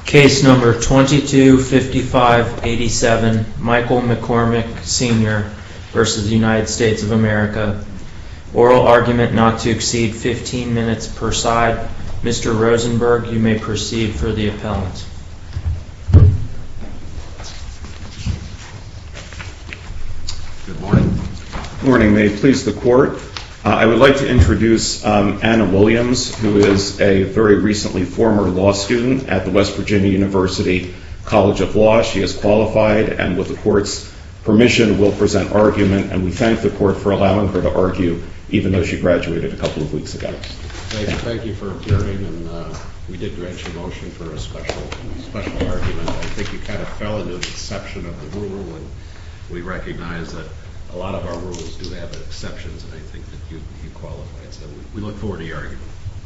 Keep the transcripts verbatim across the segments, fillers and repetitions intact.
Case number twenty-two fifty-five eighty-seven, Michael McCormick Senior versus the United States of America. Oral argument not to exceed fifteen minutes per side. Mister Rosenberg, you may proceed for the appellant. Good morning. Good morning. May it please the court. Uh, I would like to introduce um, Anna Williams, who is a very recently former law student at the West Virginia University College of Law. She is qualified and with the court's permission will present argument, and we thank the court for allowing her to argue even though she graduated a couple of weeks ago. Thank you, thank you for appearing, and uh, we did grant your motion for a special special argument. I think you kind of fell into an exception of the rule, and we recognize that a lot of our rules do have exceptions, and I think that you, you qualified. So we, we look forward to your argument.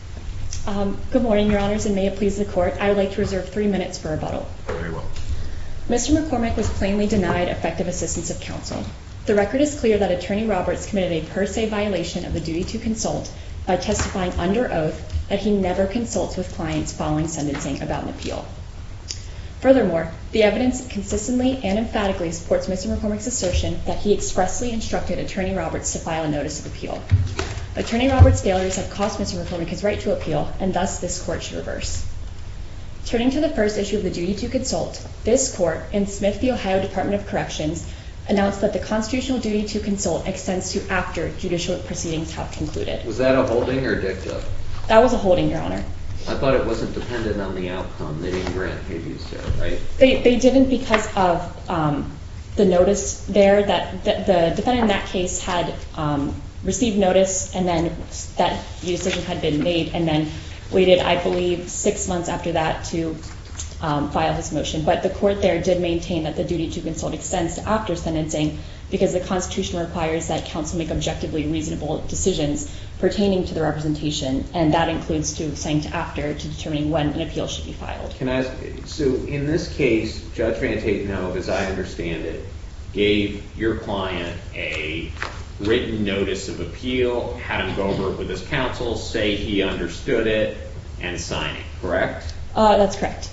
Um, good morning, Your Honors, and may it please the Court. I would like to reserve three minutes for rebuttal. Very well. Mister McCormick was plainly denied effective assistance of counsel. The record is clear that Attorney Roberts committed a per se violation of the duty to consult by testifying under oath that he never consults with clients following sentencing about an appeal. Furthermore, the evidence consistently and emphatically supports Mister McCormick's assertion that he expressly instructed Attorney Roberts to file a notice of appeal. Attorney Roberts' failures have cost Mister McCormick his right to appeal, and thus this Court should reverse. Turning to the first issue of the duty to consult, this Court, in Smith v. Ohio Department of Corrections, announced that the constitutional duty to consult extends to after judicial proceedings have concluded. Was that a holding or dicta? That was a holding, Your Honor. I thought it wasn't dependent on the outcome. They didn't grant habeas there, right? They they didn't because of um, the notice there that the, the defendant in that case had um, received notice, and then that the decision had been made, and then waited, I believe, six months after that to um, file his motion. But the Court there did maintain that the duty to consult extends to after sentencing because the Constitution requires that counsel make objectively reasonable decisions pertaining to the representation, and that includes to saying to after to determining when an appeal should be filed. Can I ask, so in this case, Judge Van Tatenhove, as I understand it, gave your client a written notice of appeal, had him go over it with his counsel, say he understood it, and sign it, correct? Uh, that's correct.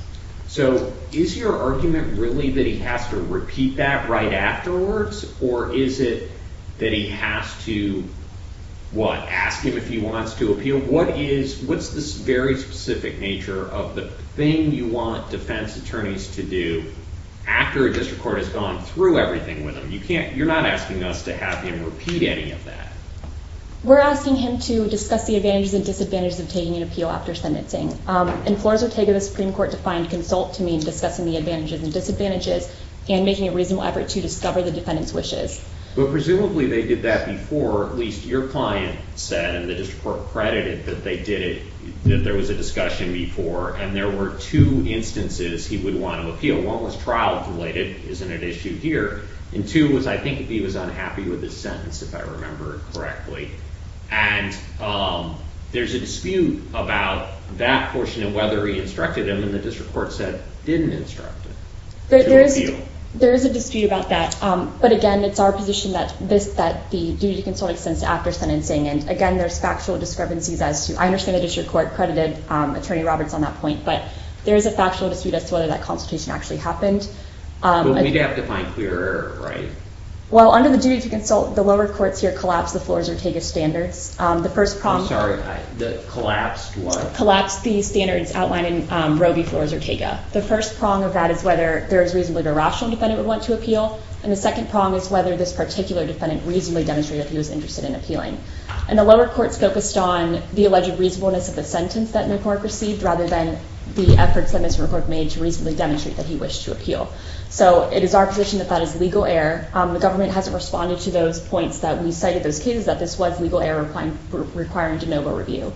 So is your argument really that he has to repeat that right afterwards, or is it that he has to, what, ask him if he wants to appeal? What is, what's this very specific nature of the thing you want defense attorneys to do after a district court has gone through everything with him? You can't, you're not asking us to have him repeat any of that. We're asking him to discuss the advantages and disadvantages of taking an appeal after sentencing. Um, in Flores-Ortega, the Supreme Court defined consult to mean discussing the advantages and disadvantages and making a reasonable effort to discover the defendant's wishes. But presumably they did that before, at least your client said, and the district court credited that they did it, that there was a discussion before, and there were two instances he would want to appeal. One was trial related, isn't an issue here, and two was, I think, if he was unhappy with his sentence, if I remember it correctly. And um, there's a dispute about that portion and whether he instructed him, and the district court said didn't instruct him There, to there is appeal. There is a dispute about that, um, but again, it's our position that this that the duty to consult extends to after sentencing, and again, there's factual discrepancies as to. I understand the district court credited um, Attorney Roberts on that point, but there is a factual dispute as to whether that consultation actually happened. Um, But we'd have to find clear error, right? Well, under the duty to consult, the lower courts here collapsed the Flores-Ortega standards. Um, the first prong. I'm sorry, I, the collapsed what? Collapsed the standards outlined in um, Roe v. Flores-Ortega. The first prong of that is whether there is reasonably a rational defendant would want to appeal, and the second prong is whether this particular defendant reasonably demonstrated that he was interested in appealing. And the lower courts focused on the alleged reasonableness of the sentence that McCormick received rather than the efforts that Mister McCormick made to reasonably demonstrate that he wished to appeal. So it is our position that that is legal error. Um, the government hasn't responded to those points that we cited, those cases, that this was legal error requiring, requiring de novo review.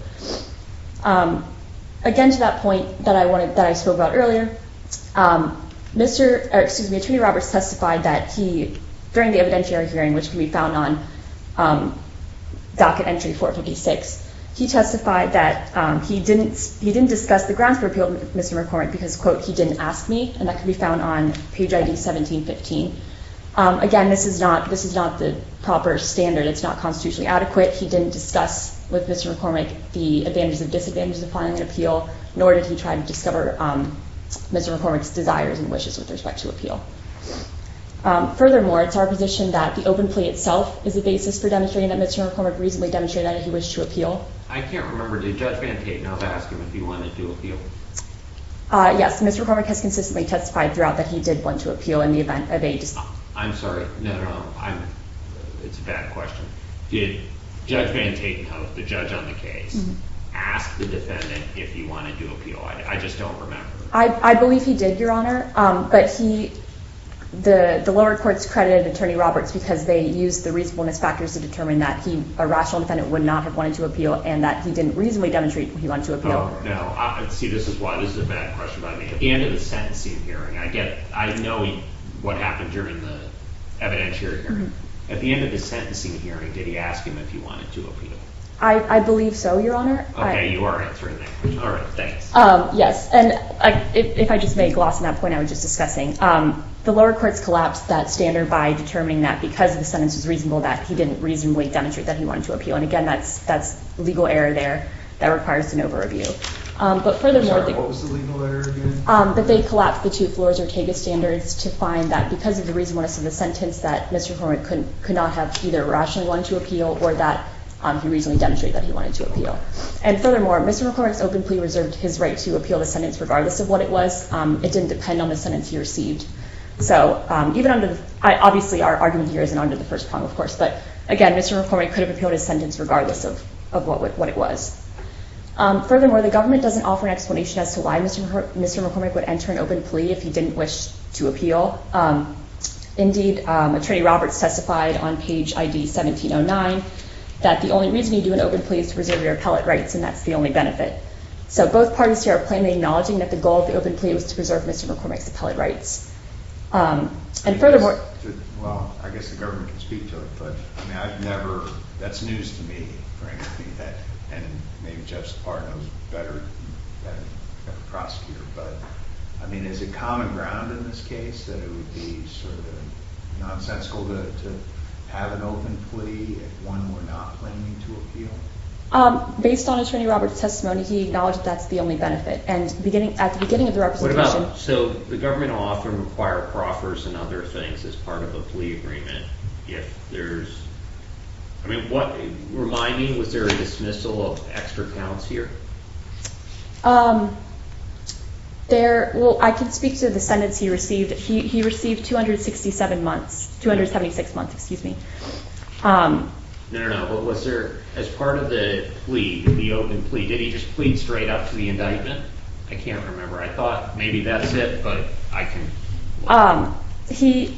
Um, again, to that point that I wanted, that I spoke about earlier, um, Mister Or, excuse me, Attorney Roberts testified that he, during the evidentiary hearing, which can be found on um, docket entry four fifty-six, he testified that um, he didn't he didn't discuss the grounds for appeal with Mister McCormick because, quote, he didn't ask me, and that can be found on page I D seventeen fifteen. Um, again, this is not this is not the proper standard. It's not constitutionally adequate. He didn't discuss with Mister McCormick the advantages and disadvantages of filing an appeal, nor did he try to discover um, Mister McCormick's desires and wishes with respect to appeal. Um, furthermore, it's our position that the open plea itself is the basis for demonstrating that Mister McCormick reasonably demonstrated that he wished to appeal. I can't remember, did Judge Van Taten have asked him if he wanted to appeal? Uh, yes, Mister McCormick has consistently testified throughout that he did want to appeal in the event of a dis- I'm sorry, no, no, no, I'm, it's a bad question. Did Judge Van Tatenhout, the judge on the case, mm-hmm. ask the defendant if he wanted to appeal? I, I just don't remember. I, I believe he did, Your Honor, um, but he, the, the lower courts credited Attorney Roberts because they used the reasonableness factors to determine that he, a rational defendant, would not have wanted to appeal and that he didn't reasonably demonstrate he wanted to appeal. Oh, no, I, see, this is why, this is a bad question by me. At the end of the sentencing hearing, I get, I know he, what happened during the evidentiary hearing. Mm-hmm. At the end of the sentencing hearing, did he ask him if he wanted to appeal? I, I believe so, Your Honor. Okay, I, you are answering that question. All right, thanks. Um, yes, and I, if, if I just may gloss on that point I was just discussing, um, the lower courts collapsed that standard by determining that because the sentence was reasonable, that he didn't reasonably demonstrate that he wanted to appeal. And again, that's that's legal error there that requires de novo review. Um, but furthermore, Sorry, what was the legal error again? Um, that they collapsed the two Flores-Ortega standards to find that because of the reasonableness of the sentence, that Mister McCormick could could not have either rationally wanted to appeal or that um, he reasonably demonstrated that he wanted to appeal. And furthermore, Mister McCormick's open plea reserved his right to appeal the sentence regardless of what it was. Um, it didn't depend on the sentence he received. So um, even under the, I, obviously our argument here isn't under the first prong, of course, but again, Mister McCormick could have appealed his sentence regardless of, of what, what it was. Um, furthermore, the government doesn't offer an explanation as to why Mister McCor- Mister McCormick would enter an open plea if he didn't wish to appeal. Um, indeed, um, Attorney Roberts testified on page I D seventeen oh nine that the only reason you do an open plea is to preserve your appellate rights, and that's the only benefit. So both parties here are plainly acknowledging that the goal of the open plea was to preserve Mister McCormick's appellate rights. Um, and furthermore... Well, I guess the government can speak to it, but I mean, I've never, that's news to me, frankly, that, and maybe Jeff Sapar knows better than a prosecutor, but I mean, is it common ground in this case that it would be sort of nonsensical to, to have an open plea if one were not planning to appeal? Um, based on Attorney Roberts' testimony, he acknowledged that that's the only benefit. And beginning at the beginning of the representation... What about, so the government will often require proffers and other things as part of a plea agreement if there's... I mean, what, remind me, was there a dismissal of extra counts here? Um, there, well, I can speak to the sentence he received. He, he received two hundred sixty-seven months, two hundred seventy-six months, excuse me. Um, No, no, no, but was there, as part of the plea, the open plea, did he just plead straight up to the indictment? I can't remember. I thought maybe that's it, but I can... Um, he...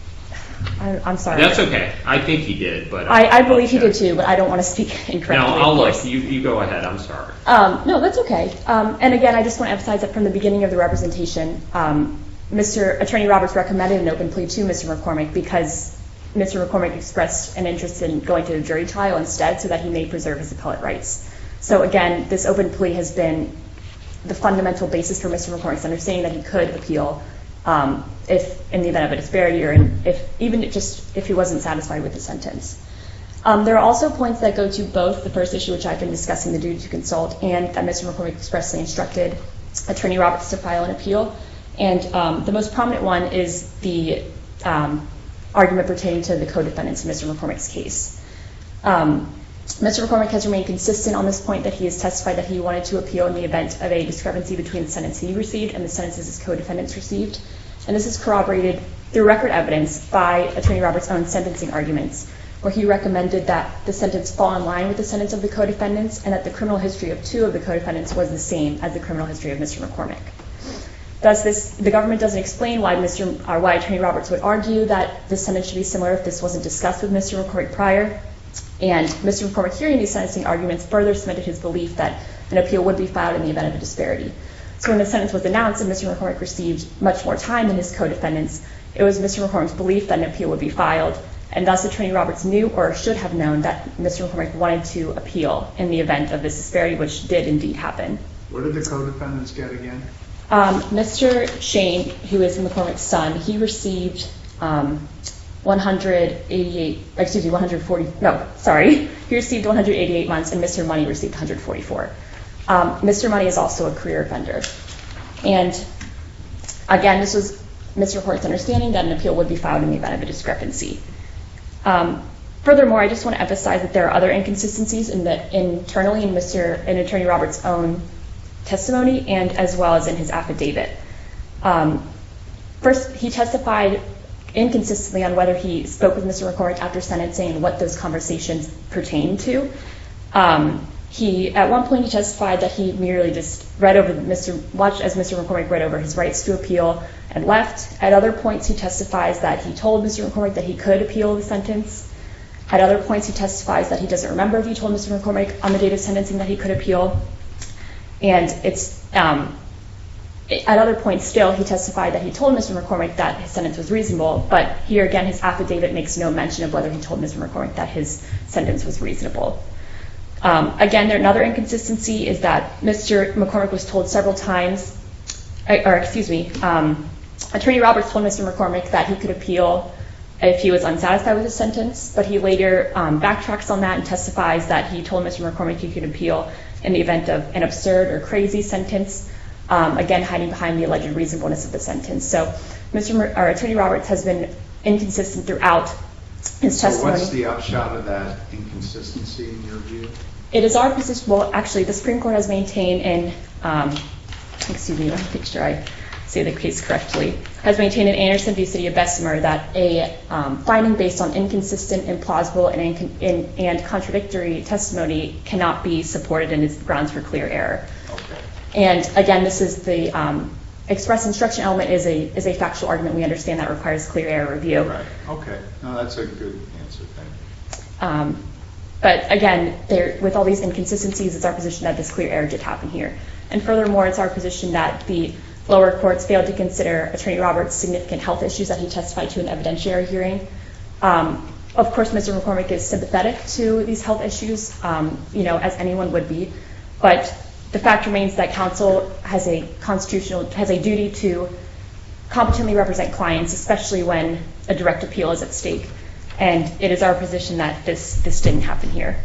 I, I'm sorry. That's okay. I think he did, but... I, I believe he check. did too, but I don't want to speak incorrectly. No, I'll of look. course. You, you go ahead. I'm sorry. Um, no, that's okay. Um, and again, I just want to emphasize that from the beginning of the representation, um, Mister Attorney Roberts recommended an open plea to Mister McCormick because Mister McCormick expressed an interest in going to a jury trial instead so that he may preserve his appellate rights. So again, this open plea has been the fundamental basis for Mister McCormick's understanding that he could appeal um, if in the event of a disparity or in, if even just if he wasn't satisfied with the sentence. Um, there are also points that go to both the first issue, which I've been discussing, the duty to consult, and that Mister McCormick expressly instructed Attorney Roberts to file an appeal. And um, the most prominent one is the um, argument pertaining to the co-defendants in Mister McCormick's case. Um, Mister McCormick has remained consistent on this point that he has testified that he wanted to appeal in the event of a discrepancy between the sentence he received and the sentences his co-defendants received. And this is corroborated through record evidence by Attorney Roberts' own sentencing arguments, where he recommended that the sentence fall in line with the sentence of the co-defendants and that the criminal history of two of the co-defendants was the same as the criminal history of Mister McCormick. Thus, this, the government doesn't explain why Mister or why Attorney Roberts would argue that this sentence should be similar if this wasn't discussed with Mister McCormick prior. And Mister McCormick, hearing these sentencing arguments, further cemented his belief that an appeal would be filed in the event of a disparity. So when the sentence was announced and Mister McCormick received much more time than his co-defendants, it was Mister McCormick's belief that an appeal would be filed, and thus Attorney Roberts knew or should have known that Mister McCormick wanted to appeal in the event of this disparity, which did indeed happen. What did the co-defendants get again? Um, Mister Shane, who is McCormick's son, he received um, one hundred eighty-eight, excuse me, one hundred forty, no, sorry. He received one hundred eighty-eight months, and Mister Money received one hundred forty-four. Um, Mister Money is also a career offender. And Again, this was Mister McCormick's understanding that an appeal would be filed in the event of a discrepancy. Um, furthermore, I just want to emphasize that there are other inconsistencies in the, internally in Mister in Attorney Roberts' own testimony and as well as in his affidavit. Um, first, he testified inconsistently on whether he spoke with Mister McCormick after sentencing and what those conversations pertained to. Um, he, at one point, he testified that he merely just read over Mister watched as Mister McCormick read over his rights to appeal and left. At other points, he testifies that he told Mister McCormick that he could appeal the sentence. At other points, he testifies that he doesn't remember if he told Mister McCormick on the date of sentencing that he could appeal. And it's um, at other points still, he testified that he told Mister McCormick that his sentence was reasonable, but here again, his affidavit makes no mention of whether he told Mister McCormick that his sentence was reasonable. Um, again, there, another inconsistency is that Mister McCormick was told several times, or excuse me, um, Attorney Roberts told Mister McCormick that he could appeal if he was unsatisfied with his sentence, but he later um, backtracks on that and testifies that he told Mister McCormick he could appeal in the event of an absurd or crazy sentence, um, again hiding behind the alleged reasonableness of the sentence. So Mister Mer- or Attorney Roberts has been inconsistent throughout his testimony. So what's the upshot of that inconsistency in your view? It is our position, well, actually, the Supreme Court has maintained in, um, excuse me, let me make sure I say the case correctly, has maintained in Anderson v. City of Bessemer that a um, finding based on inconsistent, implausible, and, inc- in, and contradictory testimony cannot be supported and is grounds for clear error. Okay. And again, this is the um, express instruction element is a is a factual argument. We understand that requires clear error review. Right. Okay. No, that's a good answer. Thank you. Um, but again, there, with all these inconsistencies, it's our position that this clear error did happen here. And furthermore, it's our position that the lower courts failed to consider Attorney Roberts' significant health issues that he testified to in an evidentiary hearing. Um, of course, Mister McCormick is sympathetic to these health issues, um, you know, as anyone would be. But the fact remains that counsel has a constitutional, has a duty to competently represent clients, especially when a direct appeal is at stake. And it is our position that this, this didn't happen here.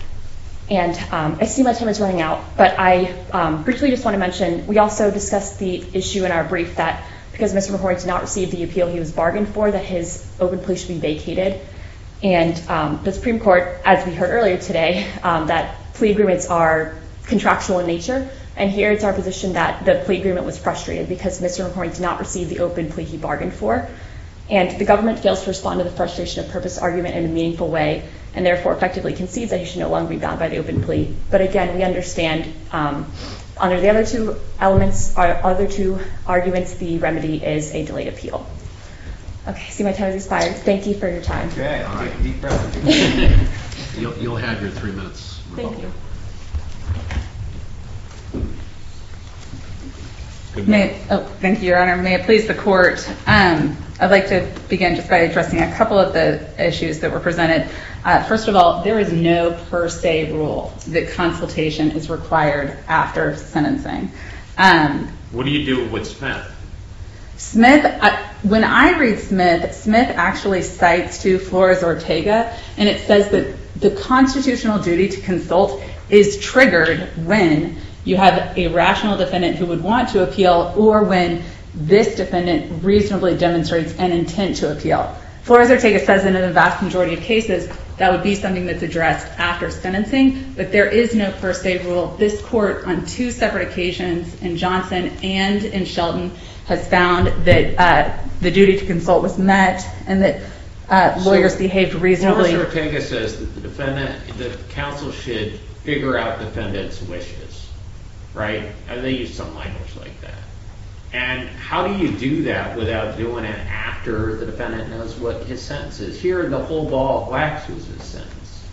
And um, I see my time is running out, but I um, briefly just want to mention, we also discussed the issue in our brief that because Mister McCormick did not receive the appeal he was bargained for, that his open plea should be vacated. And um, the Supreme Court, as we heard earlier today, um, that plea agreements are contractual in nature. And here it's our position that the plea agreement was frustrated because Mister McCormick did not receive the open plea he bargained for. And the government fails to respond to the frustration of purpose argument in a meaningful way, and therefore effectively concedes that he should no longer be bound by the open plea. But again, we understand um, under the other two elements, our other two arguments, the remedy is a delayed appeal. Okay, see my time has expired. Thank you for your time. Okay, I'll take a deep breath. You'll, you'll have your three minutes. Thank you. Good May morning. it, oh, thank you, Your Honor. May it please the Court. Um, I'd like to begin just by addressing a couple of the issues that were presented. Uh, first of all, there is no per se rule that consultation is required after sentencing. Um, What do you do with Smith? Smith, I, when I read Smith, Smith actually cites to Flores-Ortega, and it says that the constitutional duty to consult is triggered when you have a rational defendant who would want to appeal or when this defendant reasonably demonstrates an intent to appeal. Flores-Ortega says that in the vast majority of cases that would be something that's addressed after sentencing, but there is no per se rule. This Court on two separate occasions in Johnson and in Shelton has found that uh, the duty to consult was met and that uh, lawyers So, behaved reasonably. Flores-Ortega says that the defendant, the counsel should figure out defendant's wishes, right? And they use some language like that. And how do you do that without doing it after the defendant knows what his sentence is? Here, the whole ball of wax was his sentence.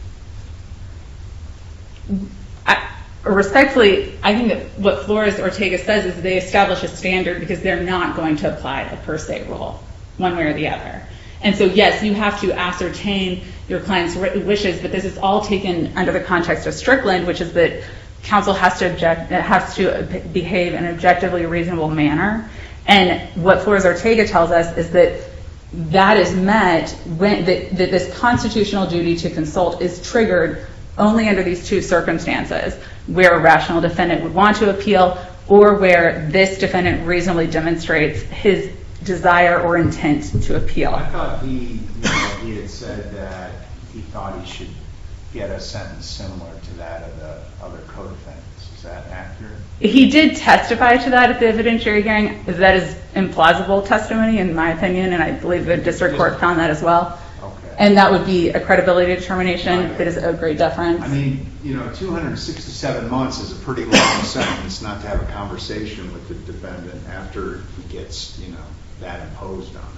I, respectfully, I think that what Flores-Ortega says is they establish a standard because they're not going to apply a per se rule, one way or the other. And so, yes, you have to ascertain your client's wishes, but this is all taken under the context of Strickland, which is that counsel has to object, has to behave in an objectively reasonable manner. And what Flores-Ortega tells us is that that is met when that, that this constitutional duty to consult is triggered only under these two circumstances, where a rational defendant would want to appeal or where this defendant reasonably demonstrates his desire or intent to appeal. I thought he, you know, he had said that he thought he should get a sentence similar to that of the other co-defendants. Is that accurate? He did testify to that at the evidentiary hearing. That is implausible testimony, in my opinion, and I believe the district court found that as well. Okay. And that would be a credibility determination that is owed great deference. I mean, you know, two hundred sixty-seven months is a pretty long sentence not to have a conversation with the defendant after he gets, you know, that imposed on him.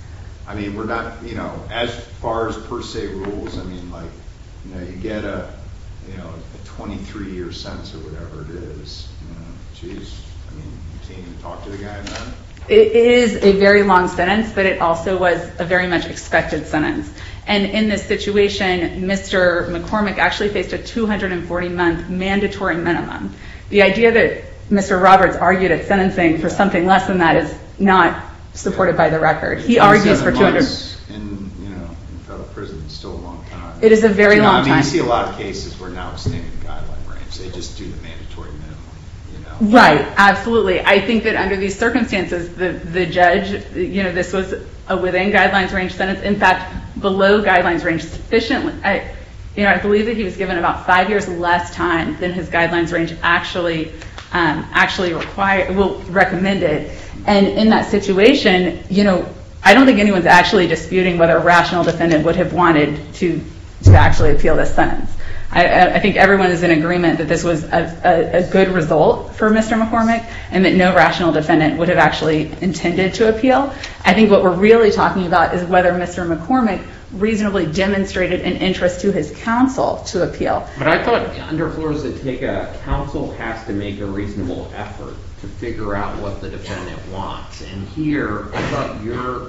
I mean, we're not, you know, as far as per se rules, I mean, like, you know, you get a, you know, a twenty-three year sentence or whatever it is, you know, geez, I mean, you can't even talk to the guy about it. It is a very long sentence, but it also was a very much expected sentence. And in this situation, Mister McCormick actually faced a two hundred forty month mandatory minimum. The idea that Mister Roberts argued at sentencing for something less than that is not supported by the record. He argues for two hundred. In, you know, in federal prison is still a long time. It is a very you know, long I mean, time. You see a lot of cases where now it's standing guideline range. They just do the mandatory minimum, you know. Right, absolutely. I think that under these circumstances, the, the judge, you know, this was a within guidelines range sentence. In fact, below guidelines range sufficiently. I, you know, I believe that he was given about five years less time than his guidelines range actually um, actually required, well, recommended. And in that situation, you know, I don't think anyone's actually disputing whether a rational defendant would have wanted to to actually appeal this sentence. I, I think everyone is in agreement that this was a, a, a good result for Mister McCormick and that no rational defendant would have actually intended to appeal. I think what we're really talking about is whether Mister McCormick reasonably demonstrated an interest to his counsel to appeal. But I thought under Flores-Ortega, counsel has to make a reasonable effort to figure out what the defendant wants. And here, I thought your,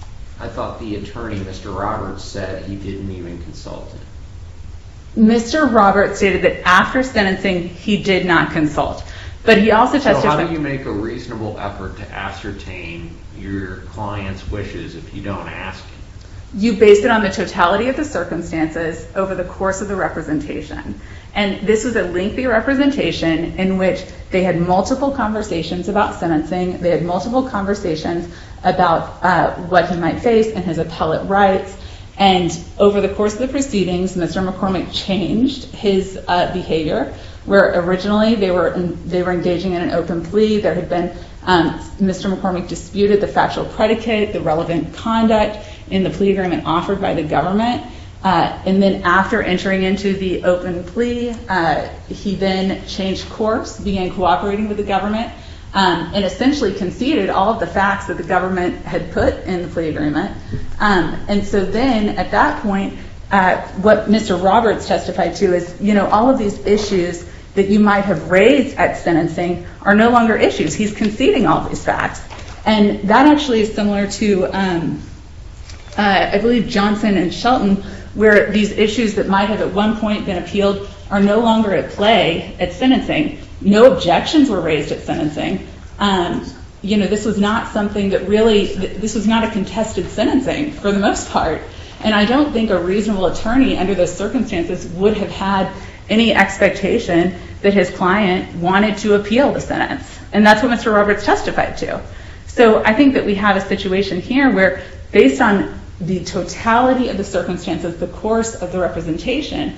I thought the attorney, Mister Roberts, said he didn't even consult him. Mister Roberts stated that after sentencing, he did not consult. But he also So testified. how do you make a reasonable effort to ascertain your client's wishes if you don't ask him? You base it on the totality of the circumstances over the course of the representation. And this was a lengthy representation in which they had multiple conversations about sentencing. They had multiple conversations about uh, what he might face and his appellate rights. And over the course of the proceedings, Mister McCormick changed his uh, behavior, where originally they were in, they were engaging in an open plea. There had been um, Mister McCormick disputed the factual predicate, the relevant conduct in the plea agreement offered by the government. Uh, and then after entering into the open plea, uh, he then changed course, began cooperating with the government, um, and essentially conceded all of the facts that the government had put in the plea agreement. Um, and so then at that point, uh, what Mister Roberts testified to is, you know, all of these issues that you might have raised at sentencing are no longer issues. He's conceding all of these facts. And that actually is similar to, um, uh, I believe, Johnson and Shelton, where these issues that might have at one point been appealed are no longer at play at sentencing. No objections were raised at sentencing. Um, you know, this was not something that really, this was not a contested sentencing for the most part. And I don't think a reasonable attorney under those circumstances would have had any expectation that his client wanted to appeal the sentence. And that's what Mister Roberts testified to. So I think that we have a situation here where, based on the totality of the circumstances, the course of the representation,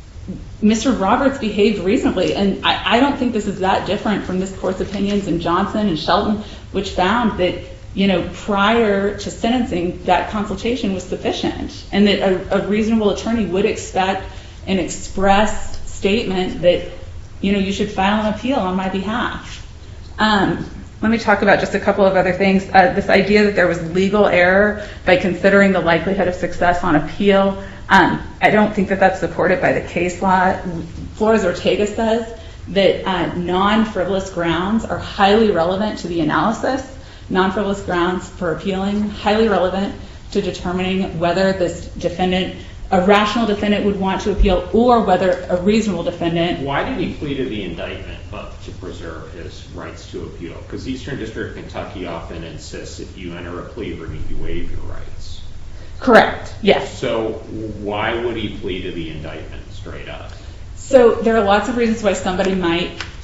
Mister Roberts behaved reasonably. And I, I don't think this is that different from this court's opinions in Johnson and Shelton, which found that, you know, prior to sentencing, that consultation was sufficient, and that a, a reasonable attorney would expect an express statement that, you know, you should file an appeal on my behalf. Um, let me talk about just a couple of other things. Uh, this idea that there was legal error by considering the likelihood of success on appeal, um, I don't think that that's supported by the case law. Flores-Ortega says that uh, non-frivolous grounds are highly relevant to the analysis. Non-frivolous grounds for appealing, highly relevant to determining whether this defendant, a rational defendant, would want to appeal, or whether a reasonable defendant. Why did he plead to the indictment but to preserve his rights to appeal? Because Eastern District of Kentucky often insists if you enter a plea agreement, you waive your rights. Correct, yes. So why would he plead to the indictment straight up? So there are lots of reasons why somebody might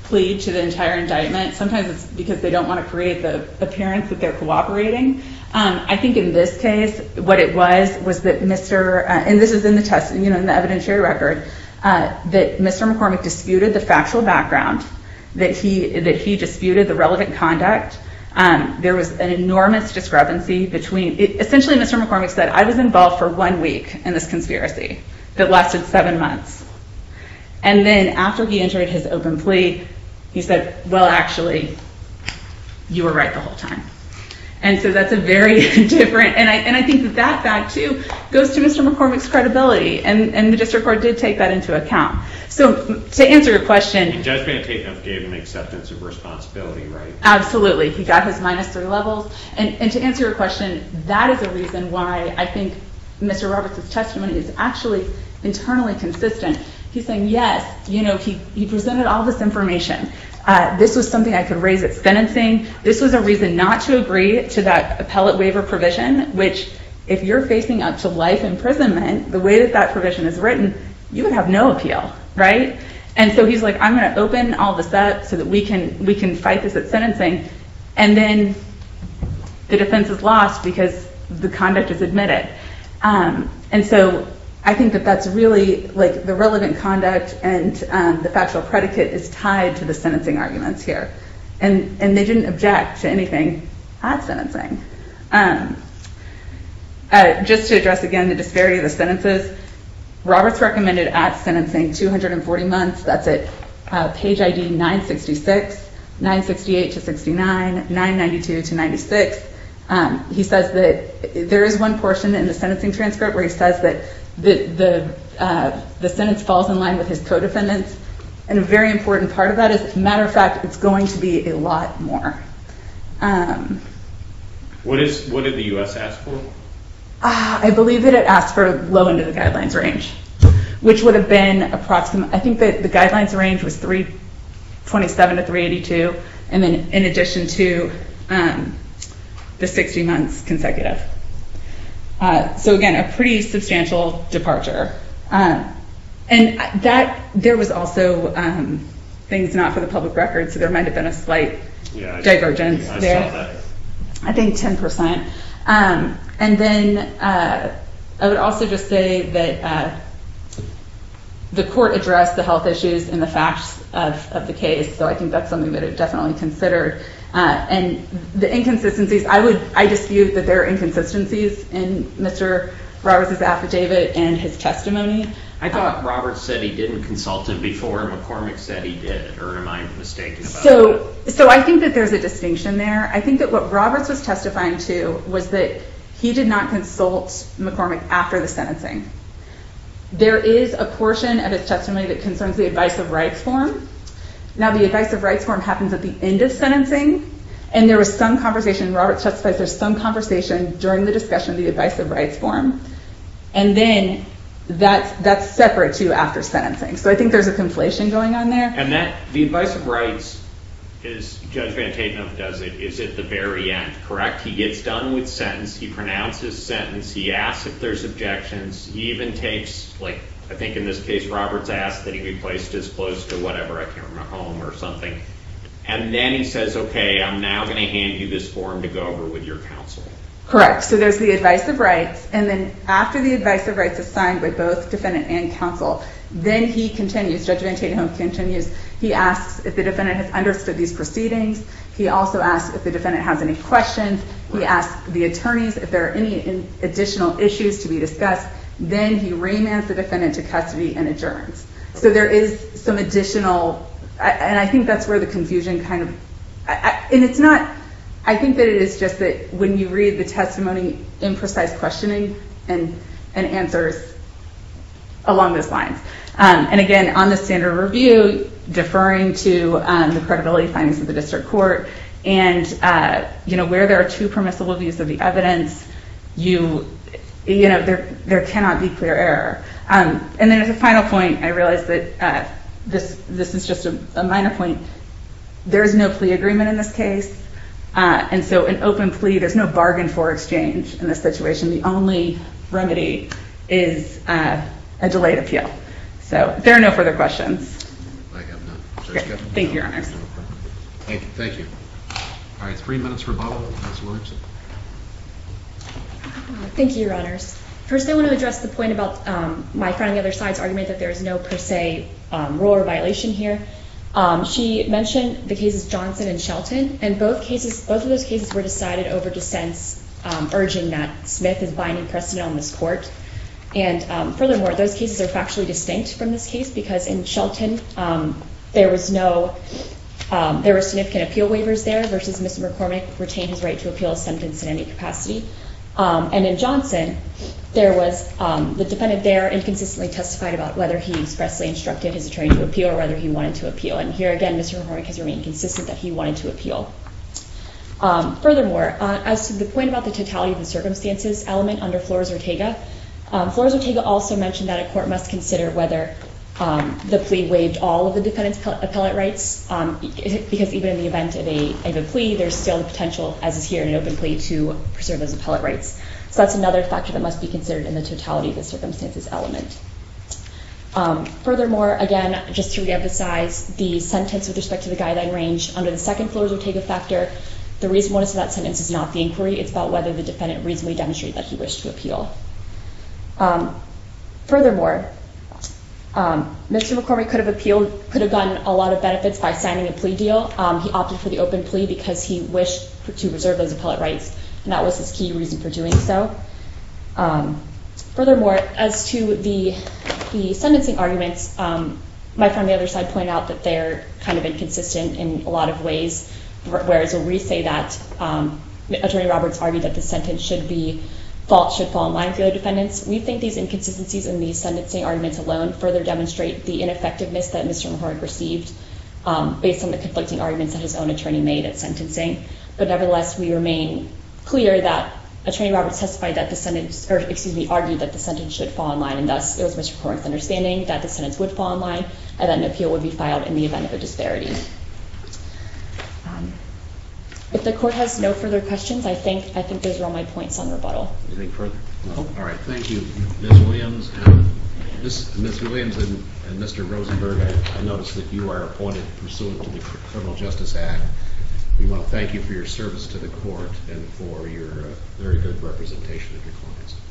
plead to the entire indictment. Sometimes it's because they don't want to create the appearance that they're cooperating. Um, I think in this case, what it was was that Mister Uh, and this is in the test, you know, in the evidentiary record, uh, that Mister McCormick disputed the factual background, that he that he disputed the relevant conduct. Um, there was an enormous discrepancy between. It, essentially, Mister McCormick said, "I was involved for one week in this conspiracy that lasted seven months," and then after he entered his open plea, he said, "Well, actually, you were right the whole time." And so that's a very different, and I and I think that that fact too goes to Mister McCormick's credibility, and, and the district court did take that into account. So to answer your question, And Judge Van Taten gave him acceptance of responsibility, right? absolutely, he got his minus three levels. And and to answer your question, that is a reason why I think Mister Roberts' testimony is actually internally consistent. He's saying, yes, you know, he, he presented all this information. Uh, this was something I could raise at sentencing. This was a reason not to agree to that appellate waiver provision, which if you're facing up to life imprisonment, the way that that provision is written, you would have no appeal, right? And so he's like, I'm going to open all this up so that we can we can fight this at sentencing. And then the defense is lost because the conduct is admitted. Um, and so I think that that's really, like, the relevant conduct and um, the factual predicate is tied to the sentencing arguments here. And and they didn't object to anything at sentencing. Um, uh, just to address again the disparity of the sentences, Roberts recommended at sentencing two hundred forty months. That's at uh, page I D nine sixty-six, nine sixty-eight to sixty-nine, nine ninety-two to ninety-six. Um, he says that there is one portion in the sentencing transcript where he says that the the, uh, the sentence falls in line with his co-defendants, and a very important part of that is, matter of fact, it's going to be a lot more. Um, What is what did the U S ask for? uh, I believe that it asked for low end of the guidelines range, which would have been approximate. I think that the guidelines range was three twenty-seven to three eighty-two, and then in addition to um, the sixty months consecutive. Uh, so again, a pretty substantial departure. Uh, and that, there was also um, things not for the public record, so there might have been a slight Yeah, I- divergence I there. saw that. I think ten percent. Um, and then uh, I would also just say that uh, the court addressed the health issues and the facts of, of the case, so I think that's something that it definitely considered. Uh, and the inconsistencies, I would, I dispute that there are inconsistencies in Mister Roberts' affidavit and his testimony. I thought Roberts said he didn't consult him before, and McCormick said he did, or am I mistaken about So, so I think that there's a distinction there. I think that what Roberts was testifying to was that he did not consult McCormick after the sentencing. There is a portion of his testimony that concerns the advice of rights form. Now, the advice of rights form happens at the end of sentencing, and there was some conversation, Roberts testifies there's some conversation during the discussion of the advice of rights form, and then that's, that's separate to after sentencing. So I think there's a conflation going on there. And that, the advice of rights, is Judge Van Taten does it, is at the very end, correct? He gets done with sentence, he pronounces sentence, he asks if there's objections, he even takes, like, I think in this case, Roberts asked that he be placed as close to whatever, I can't remember, home or something. And then he says, okay, I'm now going to hand you this form to go over with your counsel. Correct. So there's the advice of rights, and then after the advice of rights is signed by both defendant and counsel, then he continues, Judge Van Taten continues, he asks if the defendant has understood these proceedings. He also asks if the defendant has any questions. He asks the attorneys if there are any additional issues to be discussed. Then he remands the defendant to custody and adjourns. So there is some additional, and I think that's where the confusion kind of, and it's not, I think that it is just that when you read the testimony, imprecise questioning and, and answers along those lines. Um, and again, on the standard review, deferring to um, the credibility findings of the district court, and uh, you know, where there are two permissible views of the evidence, you you know, there there cannot be clear error. Um, and then as a final point, I realize that uh, this this is just a, a minor point. There is no plea agreement in this case, uh, and so an open plea, there's no bargain for exchange in this situation. The only remedy is uh, a delayed appeal. So if there are no further questions. I have none. Okay, thank you, Your Honors. Thank you, thank you. All right, three minutes rebuttal, Miz Williamson. Thank you, Your Honors. First, I want to address the point about um, my friend on the other side's argument that there is no per se um, rule or violation here. Um, she mentioned the cases Johnson and Shelton, and both cases, both of those cases were decided over dissents um, urging that Smith is binding precedent on this court. And um, furthermore, those cases are factually distinct from this case because in Shelton um, there was no, um, there were significant appeal waivers there versus Mister McCormick retained his right to appeal a sentence in any capacity. Um, and in Johnson, there was um, the defendant there inconsistently testified about whether he expressly instructed his attorney to appeal or whether he wanted to appeal. And here again, Mister McCormick has remained consistent that he wanted to appeal. Um, furthermore, uh, as to the point about the totality of the circumstances element under Flores-Ortega, um, Flores-Ortega also mentioned that a court must consider whether um, the plea waived all of the defendant's appellate rights, um, because even in the event of a, of a plea, there's still the potential, as is here in an open plea, to preserve those appellate rights. So that's another factor that must be considered in the totality of the circumstances element. Um, furthermore, again, just to reemphasize, the sentence with respect to the guideline range under the second Flores-Ortega factor, the reasonableness of that sentence is not the inquiry. It's about whether the defendant reasonably demonstrated that he wished to appeal. Um, furthermore, um, Mister McCormick could have appealed, could have gotten a lot of benefits by signing a plea deal. Um, he opted for the open plea because he wished to reserve those appellate rights, and that was his key reason for doing so. Um, furthermore, as to the the sentencing arguments, um, my friend on the other side pointed out that they're kind of inconsistent in a lot of ways, whereas we say that um, Attorney Roberts argued that the sentence should be fault should fall in line with the other defendants. We think these inconsistencies in these sentencing arguments alone further demonstrate the ineffectiveness that Mister McCormick received um, based on the conflicting arguments that his own attorney made at sentencing. But nevertheless, we remain clear that Attorney Roberts testified that the sentence, or excuse me, argued that the sentence should fall in line, and thus it was Mister McCormick's understanding that the sentence would fall in line and that an appeal would be filed in the event of a disparity. Um, If the court has no further questions, I think I think those are all my points on rebuttal. Anything further? No. All right, thank you, Miz Williams. And Miz Miz Williams and, and Mister Rosenberg, I, I noticed that you are appointed pursuant to the Criminal Justice Act. We want to thank you for your service to the court and for your uh, very good representation of your clients.